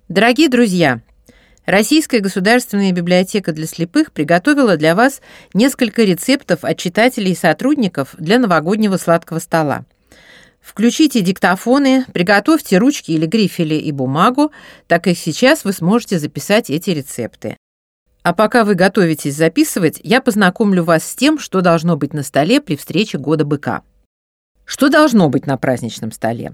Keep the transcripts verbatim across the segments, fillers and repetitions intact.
Дорогие друзья, Российская государственная библиотека для слепых приготовила для вас несколько рецептов от читателей и сотрудников для новогоднего сладкого стола. Включите диктофоны, приготовьте ручки или грифели и бумагу, так как сейчас вы сможете записать эти рецепты. А пока вы готовитесь записывать, я познакомлю вас с тем, что должно быть на столе при встрече Года быка. Что должно быть на праздничном столе?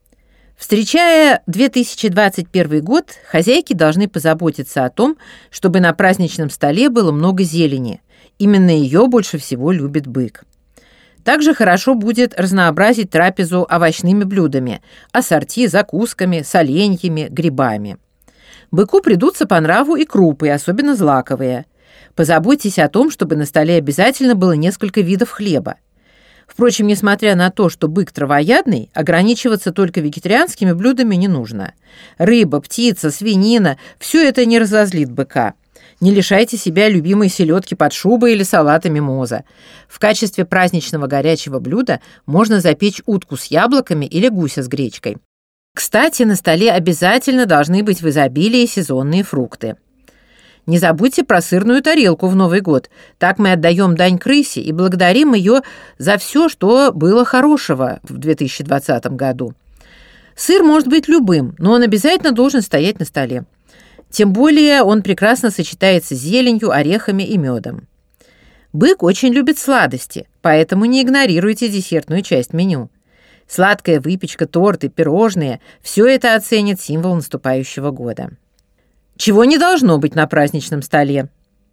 Встречая две тысячи двадцать первый год, хозяйки должны позаботиться о том, чтобы на праздничном столе было много зелени. Именно ее больше всего любит бык. Также хорошо будет разнообразить трапезу овощными блюдами, ассорти закусками, соленьями, грибами. Быку придутся по нраву и крупы, особенно злаковые. Позаботьтесь о том, чтобы на столе обязательно было несколько видов хлеба. Впрочем, несмотря на то, что бык травоядный, ограничиваться только вегетарианскими блюдами не нужно. Рыба, птица, свинина – все это не разозлит быка. Не лишайте себя любимой селедки под шубой или салата мимоза. В качестве праздничного горячего блюда можно запечь утку с яблоками или гуся с гречкой. Кстати, на столе обязательно должны быть в изобилии сезонные фрукты. Не забудьте про сырную тарелку в Новый год. Так мы отдаем дань крысе и благодарим ее за все, что было хорошего в две тысячи двадцатом году. Сыр может быть любым, но он обязательно должен стоять на столе. Тем более он прекрасно сочетается с зеленью, орехами и медом. Бык очень любит сладости, поэтому не игнорируйте десертную часть меню. Сладкая выпечка, торты, пирожные – все это оценит символ наступающего года. Чего не должно быть на праздничном столе?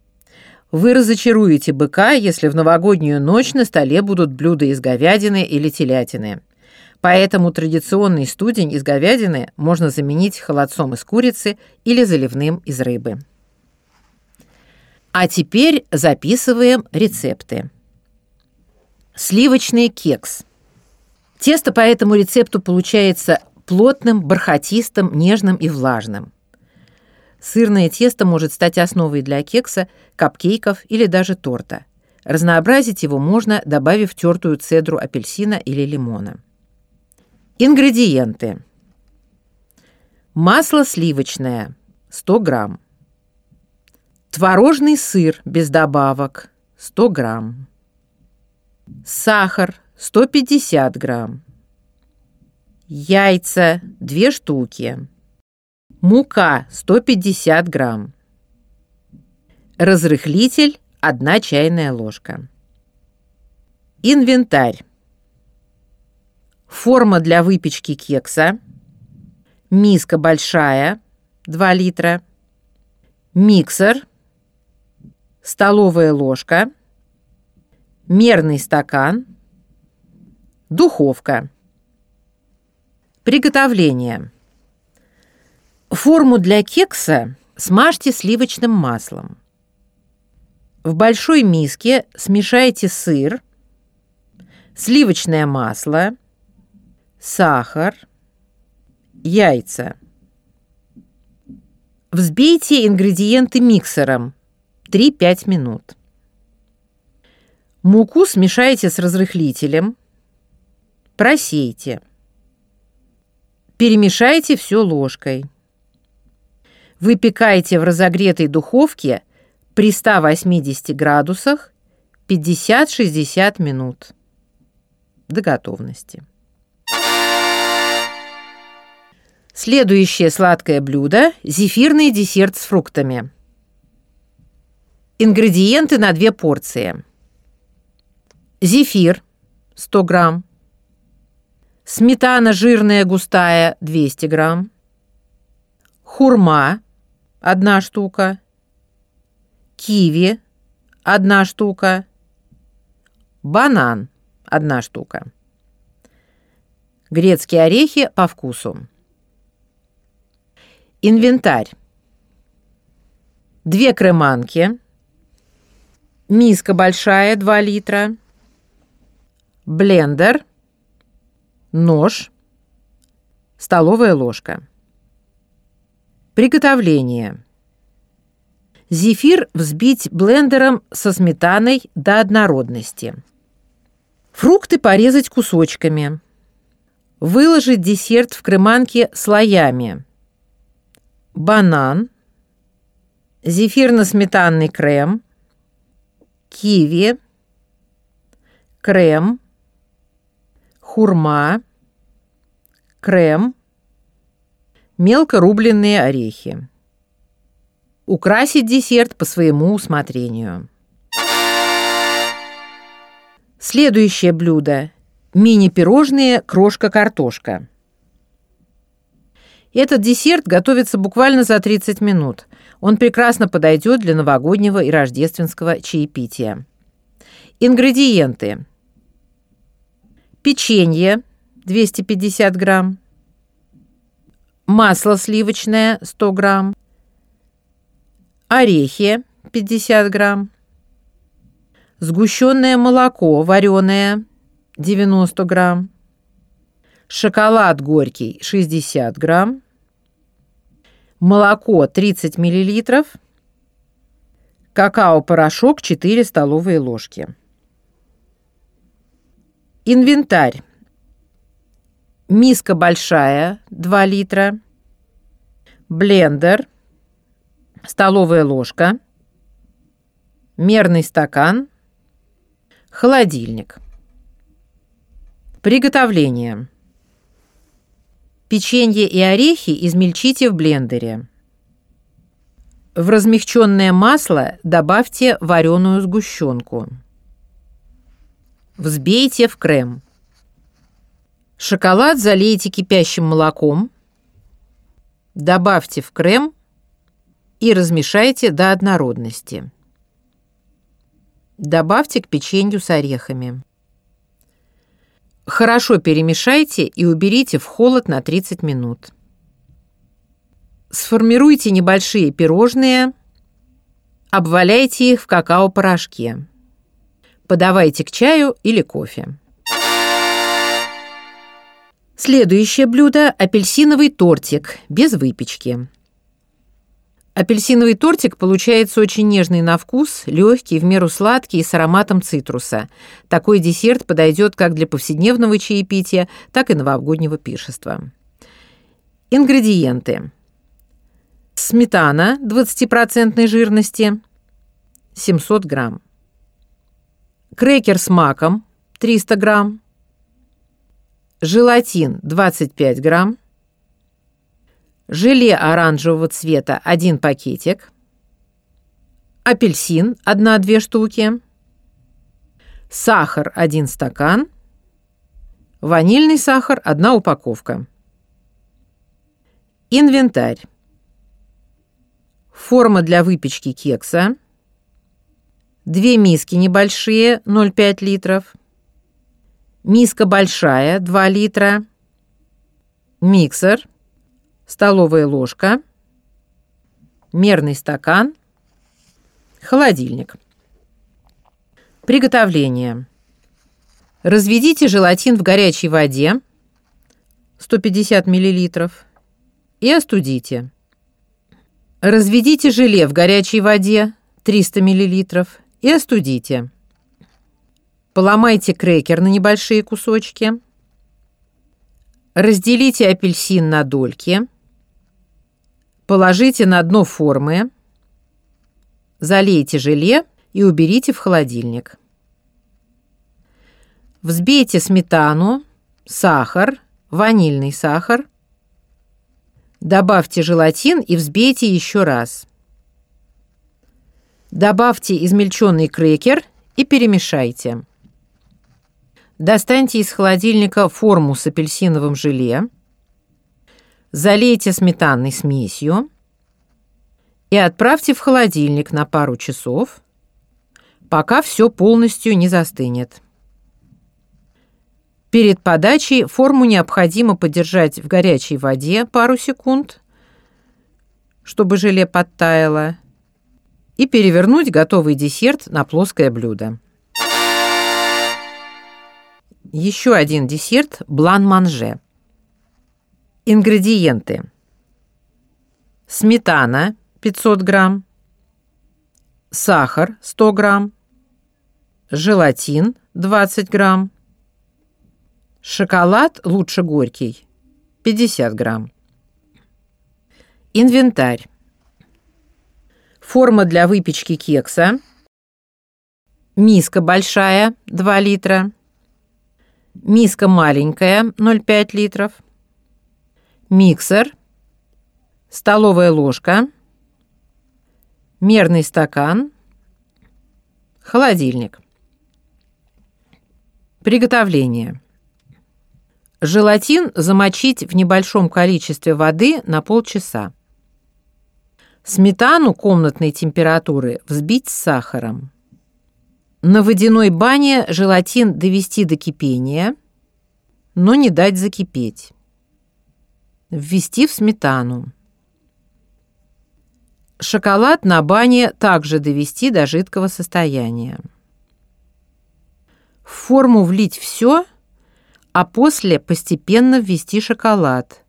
Вы разочаруете быка, если в новогоднюю ночь на столе будут блюда из говядины или телятины. Поэтому традиционный студень из говядины можно заменить холодцом из курицы или заливным из рыбы. А теперь записываем рецепты. Сливочный кекс. Тесто по этому рецепту получается плотным, бархатистым, нежным и влажным. Сырное тесто может стать основой для кекса, капкейков или даже торта. Разнообразить его можно, добавив тертую цедру апельсина или лимона. Ингредиенты. Масло сливочное сто грамм. Творожный сыр без добавок сто грамм. Сахар сто пятьдесят грамм. Яйца две штуки. Мука сто пятьдесят грамм. Разрыхлитель одна чайная ложка. Инвентарь. Форма для выпечки кекса. Миска большая два литра. Миксер. Столовая ложка. Мерный стакан. Духовка. Приготовление. Форму для кекса смажьте сливочным маслом. В большой миске смешайте сыр, сливочное масло, сахар, яйца. Взбейте ингредиенты миксером три-пять минут. Муку смешайте с разрыхлителем, просейте. Перемешайте все ложкой. Выпекайте в разогретой духовке при ста восьмидесяти градусах пятьдесят-шестьдесят минут до готовности. Следующее сладкое блюдо – зефирный десерт с фруктами. Ингредиенты на две порции. Зефир сто грамм. Сметана жирная густая двести грамм. Хурма одна штука. Киви одна штука. Банан одна штука. Грецкие орехи по вкусу. Инвентарь. Две креманки. Миска большая два литра. Блендер. Нож. Столовая ложка. Приготовление. Зефир взбить блендером со сметаной до однородности. Фрукты порезать кусочками. Выложить десерт в креманке слоями. банан, зефирно-сметанный крем, киви, крем, хурма, крем, мелко рубленные орехи. Украсить десерт по своему усмотрению. Следующее блюдо – мини-пирожные крошка-картошка. Этот десерт готовится буквально за тридцать минут. Он прекрасно подойдет для новогоднего и рождественского чаепития. Ингредиенты. Печенье двести пятьдесят грамм, масло сливочное сто грамм, орехи пятьдесят грамм, сгущенное молоко вареное девяносто грамм, шоколад горький шестьдесят грамм, молоко тридцать миллилитров, какао-порошок четыре столовые ложки. Инвентарь. Миска большая два литра, блендер, столовая ложка, мерный стакан, холодильник. Приготовление. Печенье и орехи измельчите в блендере. В размягченное масло добавьте вареную сгущенку. Взбейте в крем. Шоколад залейте кипящим молоком. Добавьте в крем и размешайте до однородности. Добавьте к печенью с орехами. Хорошо перемешайте и уберите в холод на тридцать минут. Сформируйте небольшие пирожные, обваляйте их в какао-порошке. Подавайте к чаю или кофе. Следующее блюдо – апельсиновый тортик без выпечки. Апельсиновый тортик получается очень нежный на вкус, легкий, в меру сладкий и с ароматом цитруса. Такой десерт подойдет как для повседневного чаепития, так и новогоднего пиршества. Ингредиенты. Сметана двадцатипроцентной жирности семьсот грамм. Крекер с маком триста грамм. Желатин двадцать пять грамм. Желе оранжевого цвета один пакетик. Апельсин одна-две штуки. Сахар один стакан. Ванильный сахар одна упаковка. Инвентарь. Форма для выпечки кекса. Две миски небольшие ноль целых пять литров. Миска большая два литра. Миксер. Столовая ложка. Мерный стакан. Холодильник. Приготовление. Разведите желатин в горячей воде сто пятьдесят миллилитров и остудите. Разведите желе в горячей воде триста миллилитров и остудите. Поломайте крекер на небольшие кусочки. Разделите апельсин на дольки. Положите на дно формы. Залейте желе и уберите в холодильник. Взбейте сметану, сахар, ванильный сахар. Добавьте желатин и взбейте еще раз. Добавьте измельченный крекер и перемешайте. Достаньте из холодильника форму с апельсиновым желе. Залейте сметанной смесью и отправьте в холодильник на пару часов, пока все полностью не застынет. Перед подачей форму необходимо подержать в горячей воде пару секунд, чтобы желе подтаяло, и перевернуть готовый десерт на плоское блюдо. Еще один десерт – блан-манже. Ингредиенты. Сметана пятьсот грамм, сахар сто грамм, желатин двадцать грамм, шоколад лучше горький пятьдесят грамм. Инвентарь. Форма для выпечки кекса. Миска большая, два литра. Миска маленькая, ноль целых пять десятых литров. Миксер. Столовая ложка. Мерный стакан. Холодильник. Приготовление. Желатин замочить в небольшом количестве воды на полчаса. Сметану комнатной температуры взбить с сахаром. На водяной бане желатин довести до кипения, но не дать закипеть. Ввести в сметану. Шоколад на бане также довести до жидкого состояния. В форму влить все, а после постепенно ввести шоколад,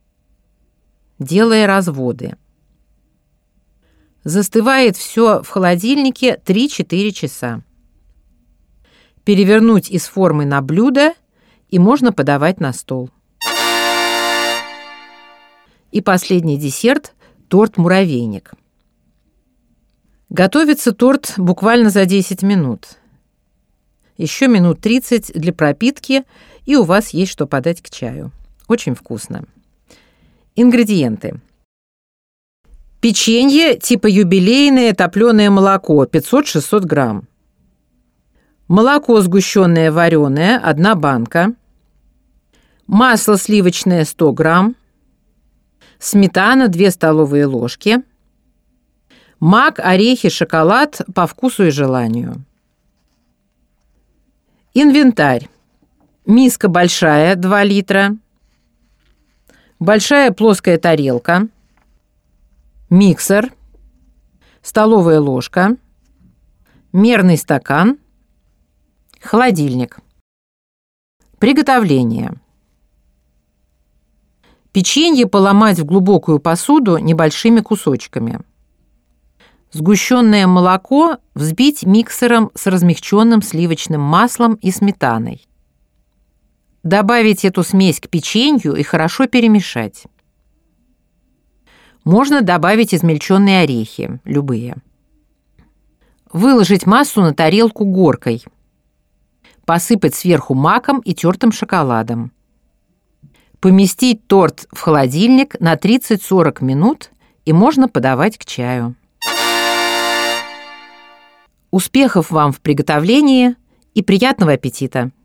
делая разводы. Застывает все в холодильнике три-четыре часа. Перевернуть из формы на блюдо, и можно подавать на стол. И последний десерт – торт-муравейник. Готовится торт буквально за десять минут. Еще минут тридцать для пропитки, и у вас есть что подать к чаю. Очень вкусно. Ингредиенты. Печенье типа юбилейное топленое молоко пятьсот-шестьсот грамм. Молоко сгущенное вареное одна банка. Масло сливочное сто грамм. Сметана две столовые ложки. Мак, орехи, шоколад по вкусу и желанию. Инвентарь. Миска большая два литра. Большая плоская тарелка. Миксер. Столовая ложка. Мерный стакан. Холодильник. Приготовление. Печенье поломать в глубокую посуду небольшими кусочками. Сгущенное молоко взбить миксером с размягченным сливочным маслом и сметаной. Добавить эту смесь к печенью и хорошо перемешать. Можно добавить измельченные орехи, любые. Выложить массу на тарелку горкой. Посыпать сверху маком и тертым шоколадом. Поместить торт в холодильник на тридцать-сорок минут, и можно подавать к чаю. Успехов вам в приготовлении и приятного аппетита!